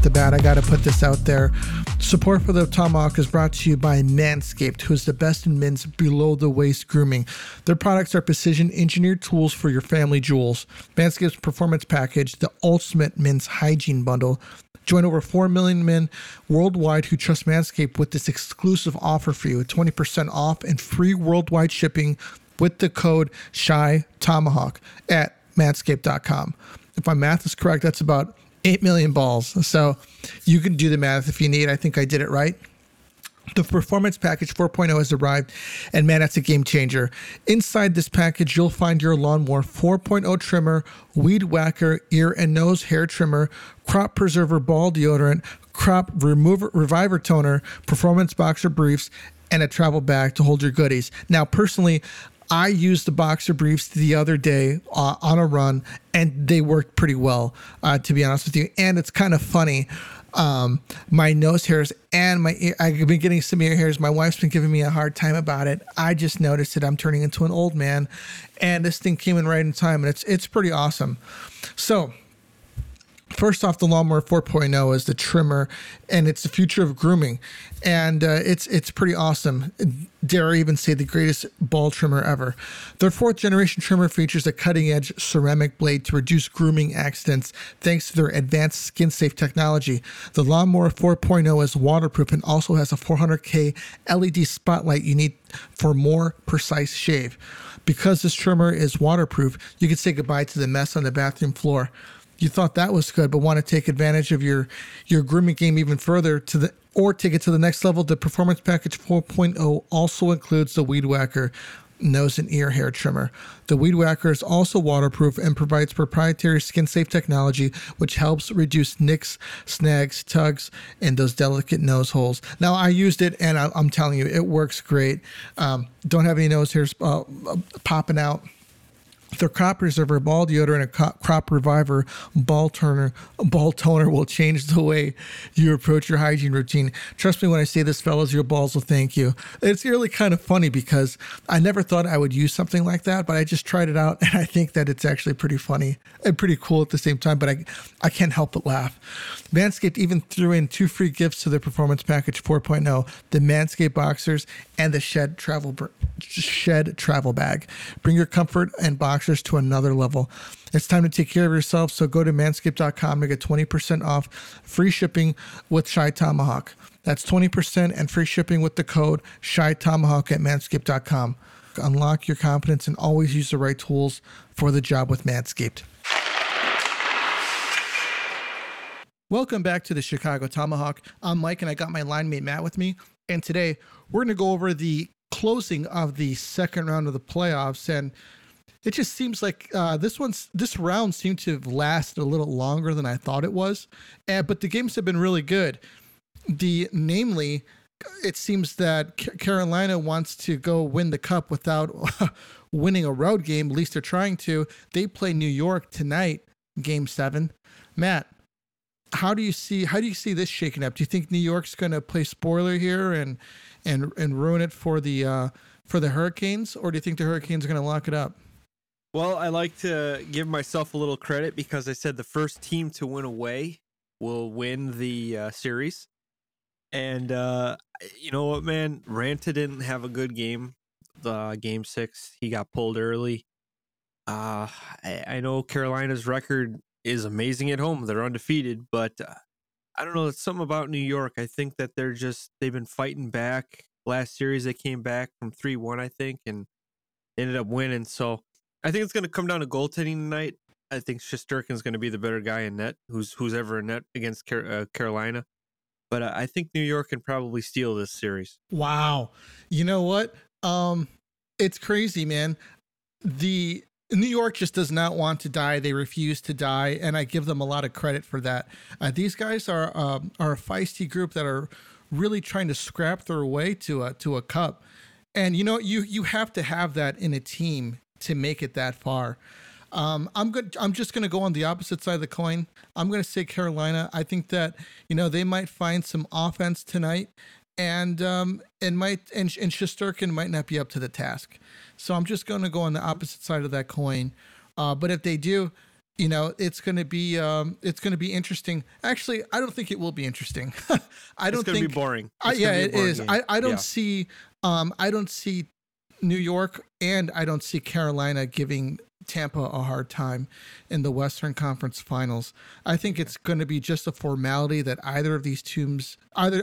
the bat, I got to put this out there. Support for the Tomahawk is brought to you by Manscaped, who is the best in men's below-the-waist grooming. Their products are precision-engineered tools for your family jewels. Manscaped's Performance Package, the ultimate men's hygiene bundle. Join over 4 million men worldwide who trust Manscaped with this exclusive offer for you, 20% off and free worldwide shipping with the code SHYTOMAHAWK at manscaped.com. If my math is correct, that's about 8 million balls. So you can do the math if you need. I think I did it right. The Performance Package 4.0 has arrived, and man, that's a game changer. Inside this package, you'll find your Lawnmower 4.0 trimmer, Weed Whacker ear and nose hair trimmer, Crop Preserver ball deodorant, Crop Reviver toner, Performance Boxer briefs, and a travel bag to hold your goodies. Now, personally, I used the boxer briefs the other day on a run, and they worked pretty well, to be honest with you. And it's kind of funny. My nose hairs and my ear, I've been getting some ear hairs. My wife's been giving me a hard time about it. I just noticed that I'm turning into an old man, and this thing came in right in time, and it's pretty awesome. So first off, the Lawnmower 4.0 is the trimmer, and it's the future of grooming, and it's pretty awesome. Dare I even say the greatest ball trimmer ever. Their 4th generation trimmer features a cutting-edge ceramic blade to reduce grooming accidents thanks to their advanced skin-safe technology. The Lawnmower 4.0 is waterproof and also has a 400K LED spotlight you need for more precise shave. Because this trimmer is waterproof, you can say goodbye to the mess on the bathroom floor. You thought that was good, but want to take advantage of your grooming game even further or take it to the next level. The Performance Package 4.0 also includes the Weed Whacker nose and ear hair trimmer. The Weed Whacker is also waterproof and provides proprietary skin-safe technology, which helps reduce nicks, snags, tugs, and those delicate nose holes. Now, I used it, and I'm telling you, it works great. Don't have any nose hairs popping out. Their Crop Preserver ball deodorant and Crop Reviver ball toner will change the way you approach your hygiene routine. Trust me when I say this, fellas, your balls will thank you. It's really kind of funny because I never thought I would use something like that, but I just tried it out, and I think that it's actually pretty funny and pretty cool at the same time, but I can't help but laugh. Manscaped even threw in 2 free gifts to their Performance Package 4.0, the Manscaped Boxers and the Shed Travel Bag. Bring your comfort and boxers to another level. It's time to take care of yourself, so go to manscaped.com to get 20% off, free shipping with Shy Tomahawk. That's 20% and free shipping with the code Shy Tomahawk at manscaped.com. Unlock your confidence and always use the right tools for the job with Manscaped. Welcome back to the Chicago Tomahawk. I'm Mike, and I got my line mate Matt with me. And today we're going to go over the closing of the second round of the playoffs, and it just seems like this round seemed to have lasted a little longer than I thought it was, but the games have been really good. Namely, it seems that Carolina wants to go win the Cup without winning a road game. At least they're trying to. They play New York tonight, Game 7. Matt, how do you see this shaking up? Do you think New York's going to play spoiler here and ruin it for the Hurricanes, or do you think the Hurricanes are going to lock it up? Well, I like to give myself a little credit because I said the first team to win away will win the series. And you know what, man? Ranta didn't have a good game. The Game 6, he got pulled early. I know Carolina's record is amazing at home. They're undefeated, but I don't know. It's something about New York. I think that they've been fighting back. Last series, they came back from 3-1, I think, and ended up winning. So I think it's going to come down to goaltending tonight. I think Shesterkin's going to be the better guy in net, who's ever in net against Carolina. But I think New York can probably steal this series. Wow. You know what? It's crazy, man. The New York just does not want to die. They refuse to die, and I give them a lot of credit for that. These guys are a feisty group that are really trying to scrap their way to a cup. And you know, you have to have that in a team to make it that far. I'm just going to go on the opposite side of the coin. I'm going to say Carolina. I think that, you know, they might find some offense tonight, and Shesterkin might not be up to the task. So I'm just going to go on the opposite side of that coin. But if they do, it's going to be interesting. Actually, I don't think it will be interesting. I don't It's going think to be boring. it is. Game. I don't see New York and I don't see Carolina giving Tampa a hard time in the Western Conference Finals. I think it's going to be just a formality that either of these teams,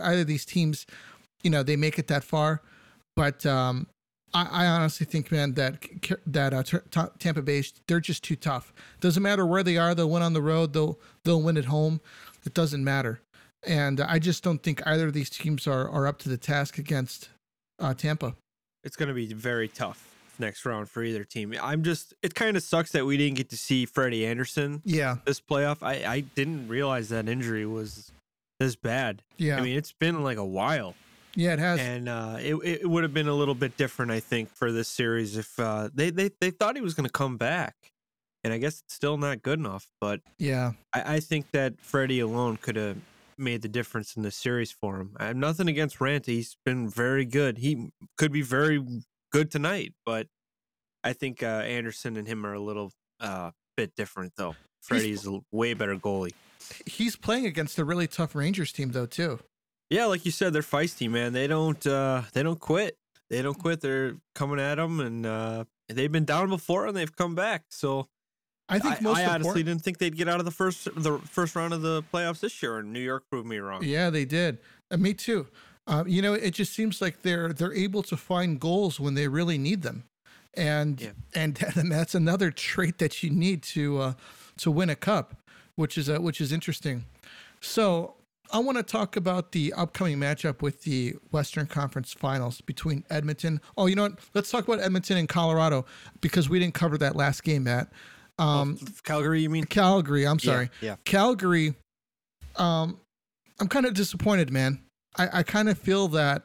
they make it that far. But I honestly think, man, that Tampa Bay, they're just too tough. Doesn't matter where they are; they'll win on the road. They'll win at home. It doesn't matter. And I just don't think either of these teams are up to the task against Tampa. It's going to be very tough next round for either team. It kind of sucks that we didn't get to see Freddie Anderson. Yeah. This playoff. I didn't realize that injury was this bad. Yeah. I mean, it's been like a while. Yeah, it has. And it would have been a little bit different, I think, for this series if they thought he was going to come back. And I guess it's still not good enough. But yeah, I think that Freddie alone could have made the difference in this series for him. I have nothing against Raanta. He's been very good. He could be very good tonight, but I think Anderson and him are a little bit different, though. Freddie's a way better goalie. He's playing against a really tough Rangers team, though, too. Yeah, like you said, they're feisty, man. They don't quit. They don't quit. They're coming at them, and they've been down before, and they've come back. So I think I honestly didn't think they'd get out of the first round of the playoffs this year, and New York proved me wrong. Yeah, they did. Me too. It just seems like they're able to find goals when they really need them, and that's another trait that you need to win a cup, which is interesting. So I want to talk about the upcoming matchup with the Western Conference Finals between Edmonton. Oh, you know what? Let's talk about Edmonton and Colorado because we didn't cover that last game, Matt. Calgary, you mean? Calgary, I'm sorry. Yeah. Calgary, I'm kind of disappointed, man. I kind of feel that,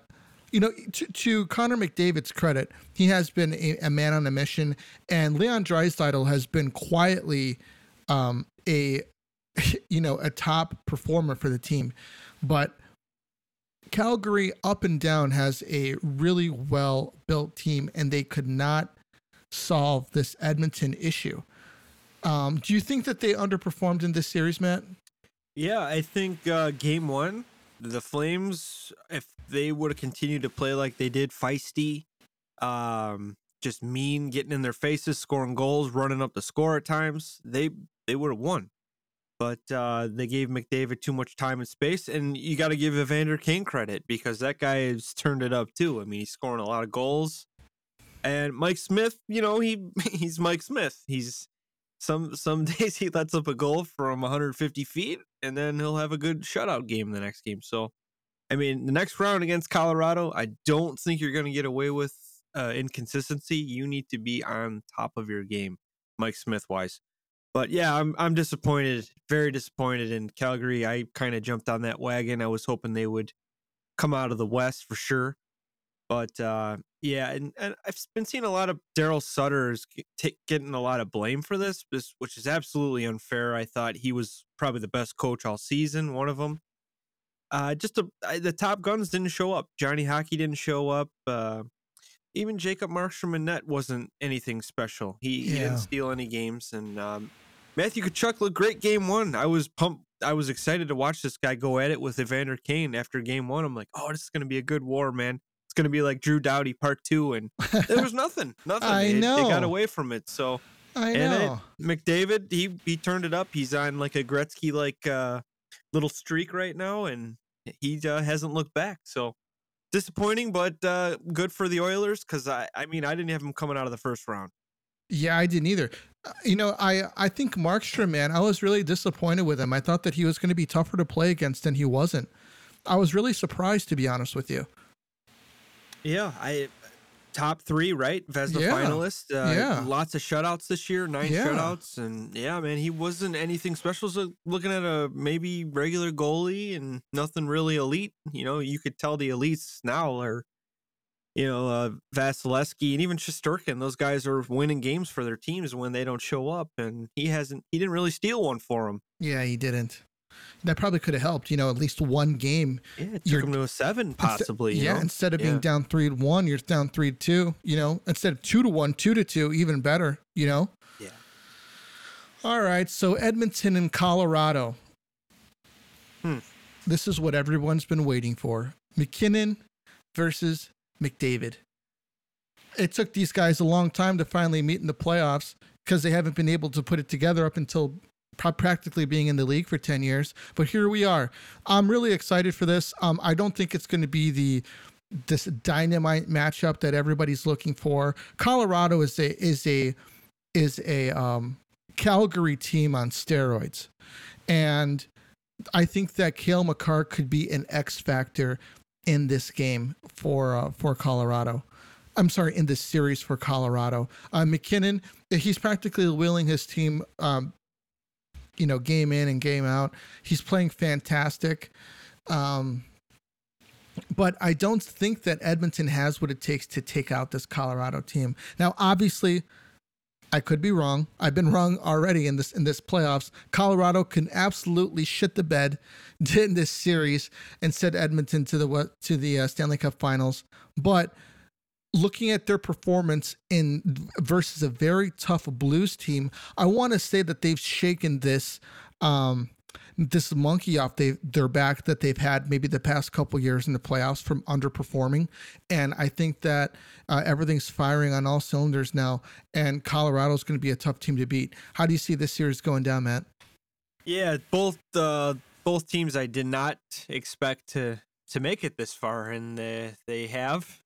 to Connor McDavid's credit, he has been a man on a mission, and Leon Draisaitl has been quietly a top performer for the team. But Calgary up and down has a really well-built team, and they could not solve this Edmonton issue. Do you think that they underperformed in this series, Matt? Yeah, I think game one, the Flames, if they would have continued to play like they did, feisty, just mean, getting in their faces, scoring goals, running up the score at times, they would have won. But they gave McDavid too much time and space, and you got to give Evander Kane credit because that guy has turned it up too. I mean, he's scoring a lot of goals. And Mike Smith, he's Mike Smith. He's some days he lets up a goal from 150 feet, and then he'll have a good shutout game the next game. So, I mean, the next round against Colorado, I don't think you're going to get away with inconsistency. You need to be on top of your game, Mike Smith wise. But yeah, I'm disappointed, very disappointed in Calgary. I kind of jumped on that wagon. I was hoping they would come out of the West for sure. But yeah, and I've been seeing a lot of Daryl Sutter's getting a lot of blame for this, which is absolutely unfair. I thought he was probably the best coach all season, one of them. The top guns didn't show up. Johnny Hockey didn't show up. Even Jacob Markstrom in net wasn't anything special. He didn't steal any games. And Matthew Tkachuk looked great game one. I was pumped. I was excited to watch this guy go at it with Evander Kane after game one. I'm like, oh, this is going to be a good war, man. It's going to be like Drew Doughty part 2. And there was nothing. I know. They got away from it. So I know. McDavid, he turned it up. He's on like a Gretzky little streak right now, and he hasn't looked back. So disappointing, but good for the Oilers because I didn't have him coming out of the first round. Yeah, I didn't either. I think Markstrom, man, I was really disappointed with him. I thought that he was going to be tougher to play against, and he wasn't. I was really surprised, to be honest with you. Yeah, top 3, right? Vezina finalist. Lots of shutouts this year, 9 shutouts. And yeah, man, he wasn't anything special. So looking at a maybe regular goalie and nothing really elite. You could tell the elites now are, Vasilevsky and even Shesterkin. Those guys are winning games for their teams when they don't show up. And he didn't really steal one for them. Yeah, he didn't. That probably could have helped, at least one game. Yeah, it took him to a 7, possibly. Instead of being down 3-1, you're down 3-2. Instead of 2-1, 2-2, even better. Yeah. All right, so Edmonton and Colorado. This is what everyone's been waiting for. McKinnon versus McDavid. It took these guys a long time to finally meet in the playoffs because they haven't been able to put it together up until practically being in the league for 10 years. But here we are. I'm really excited for this. I don't think it's going to be this dynamite matchup that everybody's looking for. Colorado is a Calgary team on steroids. And I think that Cale Makar could be an X factor in this game for Colorado. I'm sorry, in this series for Colorado. McKinnon, he's practically wheeling his team, game in and game out. He's playing fantastic. But I don't think that Edmonton has what it takes to take out this Colorado team. Now, obviously, I could be wrong. I've been wrong already in this playoffs. Colorado can absolutely shit the bed in this series and send Edmonton to the Stanley Cup Finals. But looking at their performance versus a very tough Blues team, I want to say that they've shaken this monkey off their back that they've had maybe the past couple years in the playoffs from underperforming. And I think that everything's firing on all cylinders now, and Colorado's going to be a tough team to beat. How do you see this series going down, Matt? Yeah, both teams I did not expect to make it this far, and they have.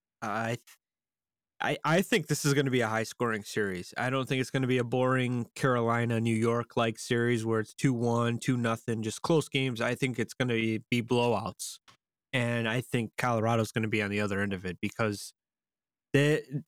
I think this is going to be a high-scoring series. I don't think it's going to be a boring Carolina-New York-like series where it's 2-1, 2-0, just close games. I think it's going to be blowouts. And I think Colorado's going to be on the other end of it because Edmonton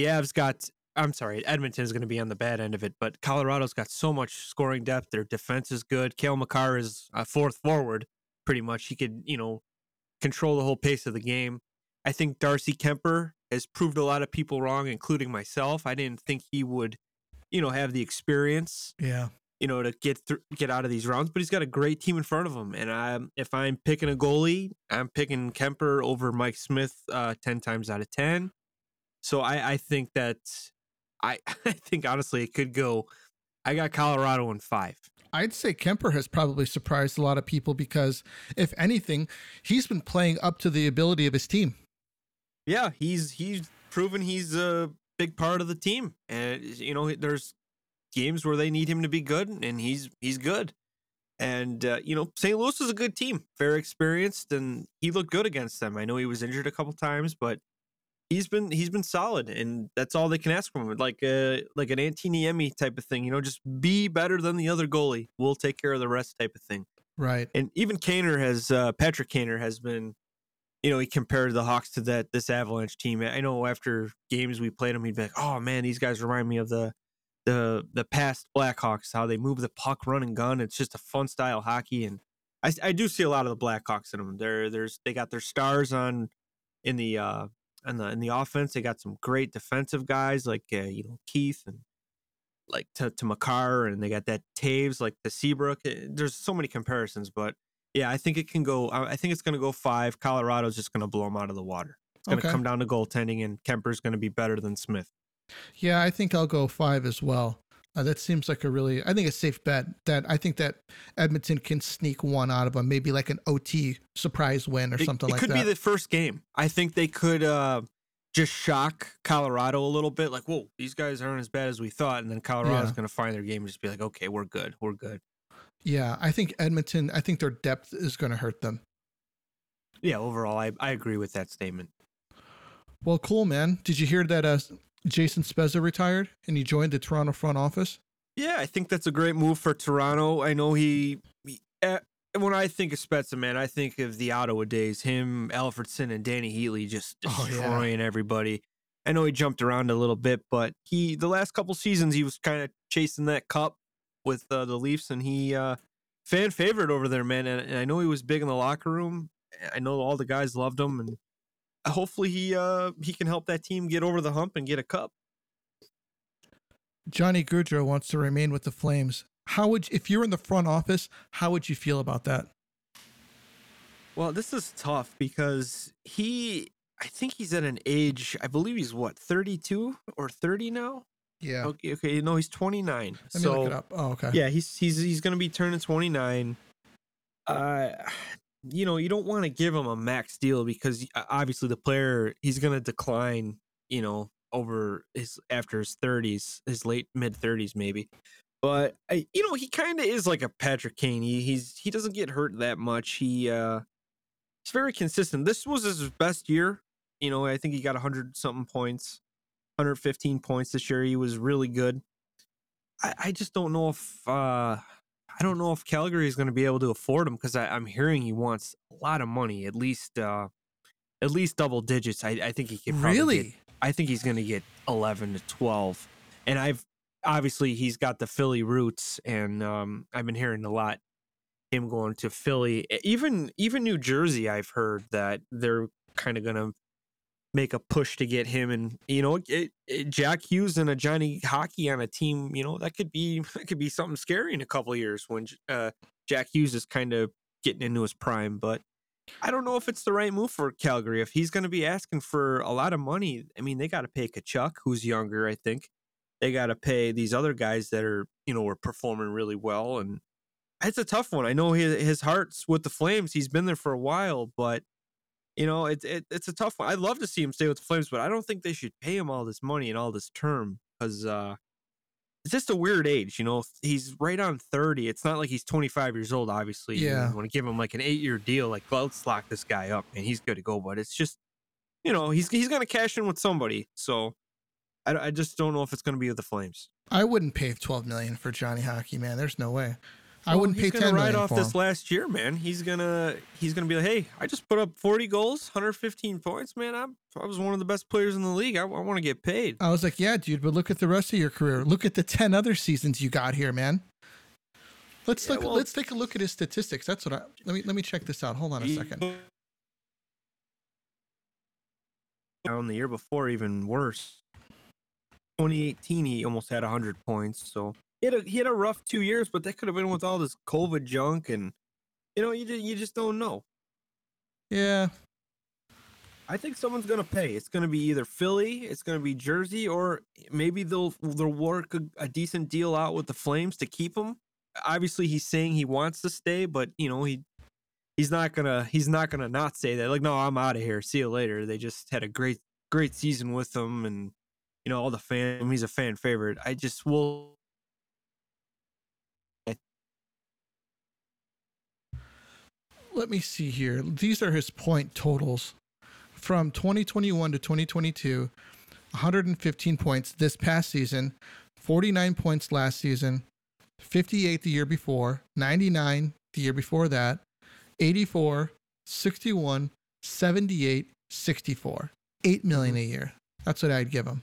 is going to be on the bad end of it, but Colorado's got so much scoring depth. Their defense is good. Cale Makar is a fourth forward, pretty much. He could, control the whole pace of the game. I think Darcy Kemper has proved a lot of people wrong, including myself. I didn't think he would, have the experience, to get out of these rounds. But he's got a great team in front of him. And if I'm picking a goalie, I'm picking Kemper over Mike Smith 10 times out of 10. So I think that I think honestly it could go. I got Colorado in 5. I'd say Kemper has probably surprised a lot of people because, if anything, he's been playing up to the ability of his team. Yeah, he's proven he's a big part of the team, and there's games where they need him to be good, and he's good. And St. Louis is a good team, very experienced, and he looked good against them. I know he was injured a couple times, but he's been solid, and that's all they can ask from him. Like an Antiniemi type of thing, just be better than the other goalie. We'll take care of the rest type of thing. Right. And even Patrick Kaner has been. He compared the Hawks to this Avalanche team. I know after games we played them, he'd be like, "Oh man, these guys remind me of the past Blackhawks. How they move the puck, run and gun. It's just a fun style hockey." And I do see a lot of the Blackhawks in them. They got their stars in the offense. They got some great defensive guys like Keith and like to Makar, and they got that Taves like the Seabrook. There's so many comparisons, but. Yeah, I think it can go. I think it's going to go 5. Colorado's just going to blow them out of the water. It's going to come down to goaltending, and Kemper's going to be better than Smith. Yeah, I think I'll go 5 as well. That seems like I think a safe bet. That I think that Edmonton can sneak one out of them, maybe like an OT surprise win or something like that. It could be the first game. I think they could just shock Colorado a little bit. Like, whoa, these guys aren't as bad as we thought. And then Colorado's going to find their game and just be like, okay, we're good. We're good. Yeah, I think Edmonton, their depth is going to hurt them. Yeah, overall, I agree with that statement. Well, cool, man. Did you hear that Jason Spezza retired and he joined the Toronto front office? Yeah, I think that's a great move for Toronto. I know when I think of Spezza, man, I think of the Ottawa days, him, Alfredson, and Danny Heatley just destroying everybody. I know he jumped around a little bit, but the last couple seasons, he was kind of chasing that cup with the Leafs, and he fan favorite over there, man. And I know he was big in the locker room. I know all the guys loved him, and hopefully he can help that team get over the hump and get a cup. Johnny Gaudreau wants to remain with the Flames. If you're in the front office, how would you feel about that? Well, this is tough because I think he's at an age, I believe he's 32 or 30 now. Yeah. Okay. No, he's 29. Let me look it up. Oh, okay. Yeah, he's going to be turning 29. You don't want to give him a max deal because obviously the player, he's going to decline, over after his 30s, his late mid 30s maybe. But he kind of is like a Patrick Kane. He doesn't get hurt that much. He's very consistent. This was his best year. I think he got 100 something points, 115 points this year. He was really good. I just don't know if I don't know if Calgary is going to be able to afford him because I'm hearing he wants a lot of money, at least double digits. I think he could probably Really? I think he's going to get 11 to 12. And obviously he's got the Philly roots, and I've been hearing a lot him going to Philly. Even New Jersey, I've heard that they're kind of going to make a push to get him, and Jack Hughes and a Johnny Hockey on a team, that could be something scary in a couple of years when Jack Hughes is kind of getting into his prime. But I don't know if it's the right move for Calgary. If he's going to be asking for a lot of money, I mean, they got to pay Tkachuk, who's younger, I think. They got to pay these other guys that are, were performing really well, and it's a tough one. I know his heart's with the Flames. He's been there for a while, but it's a tough one. I'd love to see him stay with the Flames, but I don't think they should pay him all this money and all this term because it's just a weird age. He's right on 30. It's not like he's 25 years old, obviously. Yeah. You want to give him like an 8-year deal. Like, well, let's lock this guy up and he's good to go. But it's just, he's going to cash in with somebody. So I just don't know if it's going to be with the Flames. I wouldn't pay $12 million for Johnny Hockey, man. There's no way. I wouldn't pay $10 million right off for this him. last year, man. He's gonna be like, hey, I just put up 40 goals, 115 points, man. I was one of the best players in the league. I want to get paid. I was like, yeah, dude, but look at the rest of your career. Look at the 10 other seasons you got here, man. Let's take a look at his statistics. That's what let me check this out. Hold on a second. Down the year before, even worse. 2018, he almost had 100 points. So he had a rough 2 years, but that could have been with all this COVID junk, and you just don't know. Yeah, I think someone's gonna pay. It's gonna be either Philly, it's gonna be Jersey, or maybe they'll work a decent deal out with the Flames to keep him. Obviously, he's saying he wants to stay, but he's not gonna not say that. Like, no, I'm out of here. See you later. They just had a great season with him, and all the fans. He's a fan favorite. I just will. let me see here. These are his point totals from 2021 to 2022. 115 points this past season, 49 points last season, 58 the year before, 99 the year before that, 84, 61, 78, 64. $8 million a year. That's what I'd give him.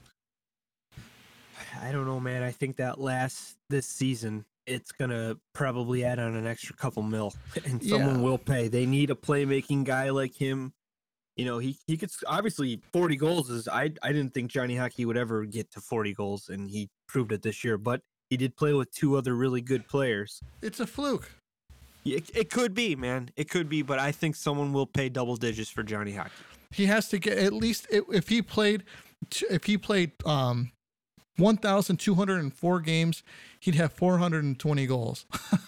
I don't know, man. I think that this season, it's gonna probably add on an extra couple mil, and someone will pay. They need a playmaking guy like him. He could obviously 40 goals is. I didn't think Johnny Hockey would ever get to 40 goals, and he proved it this year. But he did play with two other really good players. It's a fluke. It could be, man. It could be, but I think someone will pay double digits for Johnny Hockey. He has to get at least if he played 1,204 games, he'd have 420 goals.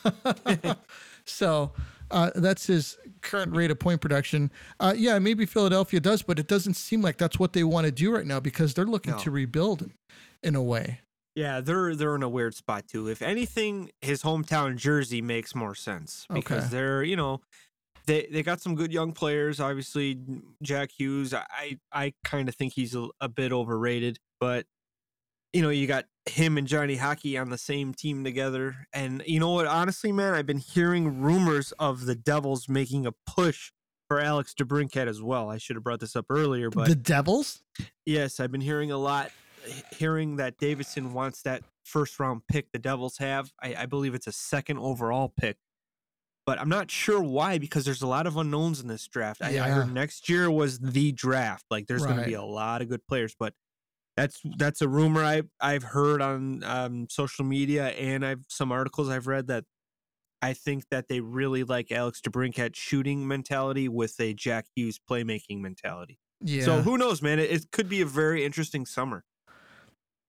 So that's his current rate of point production. Yeah, maybe Philadelphia does, but it doesn't seem like that's what they want to do right now because they're looking to rebuild in a way. Yeah, they're in a weird spot too. If anything, his hometown Jersey makes more sense because they're, they got some good young players. Obviously, Jack Hughes, I kind of think he's a bit overrated, but you got him and Johnny Hockey on the same team together. And you know what? Honestly, man, I've been hearing rumors of the Devils making a push for Alex DeBrincat as well. I should have brought this up earlier, but the Devils? Yes, I've been hearing a lot. Hearing that Davidson wants that first round pick the Devils have. I believe it's a second overall pick, but I'm not sure why because there's a lot of unknowns in this draft. I heard next year was the draft. Like there's going to be a lot of good players, but that's a rumor I've heard on social media, and I've some articles I've read that I think that they really like Alex DeBrincat shooting mentality with a Jack Hughes playmaking mentality. Yeah. So who knows, man? It could be a very interesting summer.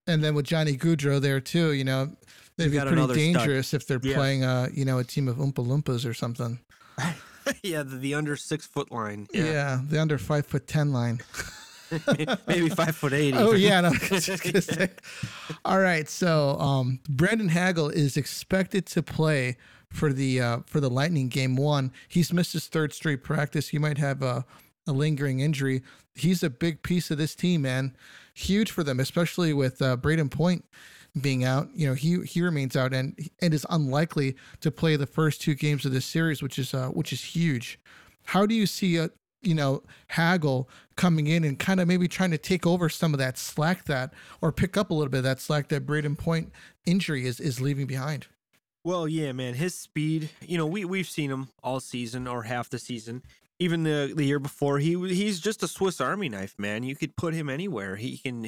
And then with Johnny Gaudreau there too, they'd be pretty dangerous if they're playing a team of Oompa Loompas or something. Yeah, the under 6 foot line. Yeah, the under 5'10" line. Maybe 5'80". Oh yeah, no, just gonna say. All right, so Brandon Hagel is expected to play for the Lightning game 1. He's missed his 3rd straight practice. He might have a lingering injury. He's a big piece of this team, man. Huge for them, especially with Braden Point being out. He remains out and is unlikely to play the first 2 games of this series, which is huge. How do you see Hagel coming in and kind of maybe trying to take over some of that slack or pick up a little bit of that slack that Braden Point injury is leaving behind? Well, yeah, man, his speed, we've seen him all season or half the season. Even the year before, he's just a Swiss Army knife, man. You could put him anywhere. He can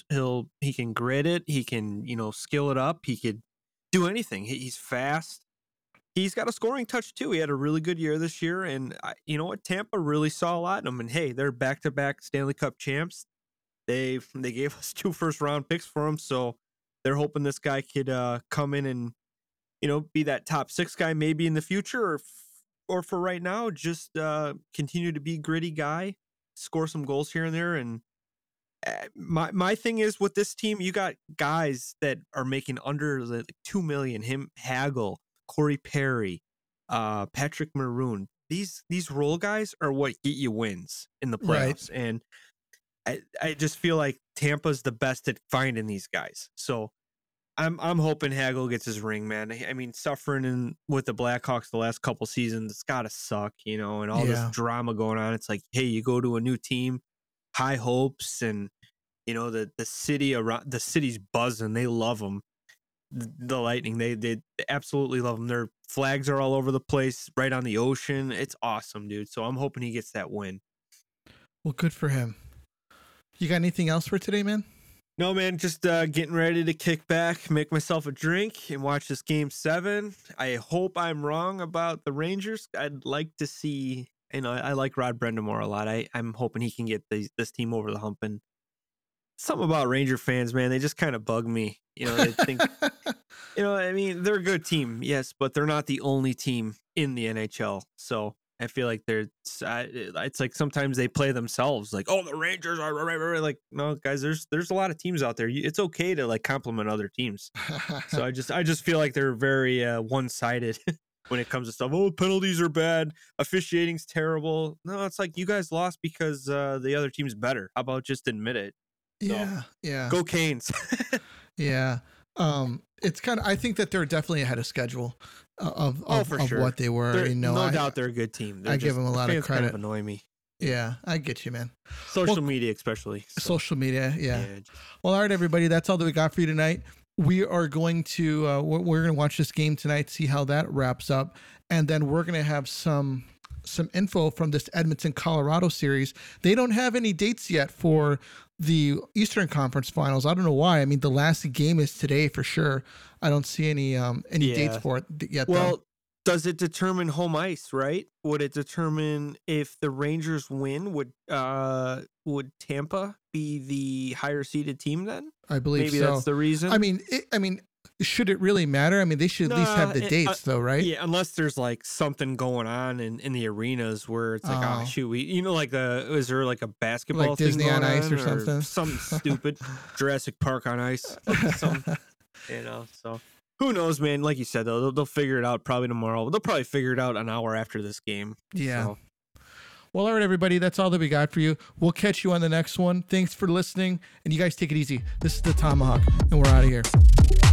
grit it. He can skill it up. He could do anything. He's fast. He's got a scoring touch too. He had a really good year this year, and you know what? Tampa really saw a lot in him. And hey, they're back-to-back Stanley Cup champs. They gave us 2 first-round picks for him, so they're hoping this guy could come in and be that top 6 guy maybe in the future, or for right now, just continue to be gritty guy, score some goals here and there. And my thing is with this team, you got guys that are making under $2 million. Him, Hagel, Corey Perry, Patrick Maroon. These role guys are what get you wins in the playoffs. Right. And I just feel like Tampa's the best at finding these guys. So I'm hoping Hagel gets his ring, man. I mean, suffering with the Blackhawks the last couple seasons, it's got to suck, and all this drama going on. It's like, hey, you go to a new team, high hopes, and the city around the city's buzzing. They love them. The Lightning, they absolutely love them. Their flags are all over the place, right on the ocean. It's awesome, dude. So I'm hoping he gets that win. Well, good for him. You got anything else for today, man? No, man, just getting ready to kick back, make myself a drink, and watch this Game 7. I hope I'm wrong about the Rangers. I'd like to see, I like Rod Brind'Amour a lot. I'm hoping he can get this team over the hump. And something about Ranger fans, man, they just kind of bug me. They think, I mean, they're a good team, yes, but they're not the only team in the NHL. So I feel like it's like sometimes they play themselves, like, oh, the Rangers are like, no, guys, there's a lot of teams out there. It's okay to like compliment other teams. So I just feel like they're very one-sided when it comes to stuff. Oh, penalties are bad, officiating's terrible. No, it's like you guys lost because the other team's better. How about just admit it? So, yeah. Go Canes. Yeah. It's kind of, I think that they're definitely ahead of schedule of sure. What they were. No doubt they're a good team. I give them a lot of credit. Kind of annoy me. Yeah, I get you, man. Social media, especially. Social media, yeah. Well, all right, everybody, that's all that we got for you tonight. We are going to we're going to watch this game tonight, see how that wraps up, and then we're going to have some info from this Edmonton, Colorado series. They don't have any dates yet for the Eastern Conference Finals. I don't know why. I mean, the last game is today for sure. I don't see any dates for it yet. Well, does it determine home ice, right? Would it determine if the Rangers win? Would Tampa be the higher seeded team then? I believe maybe that's the reason. I mean, should it really matter? I mean, they should at least have the dates, though, right? Yeah, unless there's like something going on in the arenas where it's like, oh shoot, is there like a basketball like thing Disney going on Ice or something? Something stupid, Jurassic Park on ice, something, So who knows, man? Like you said, though, they'll figure it out probably tomorrow. They'll probably figure it out an hour after this game. Yeah. So. Well, all right, everybody, that's all that we got for you. We'll catch you on the next one. Thanks for listening, and you guys take it easy. This is the Tomahawk, and we're out of here.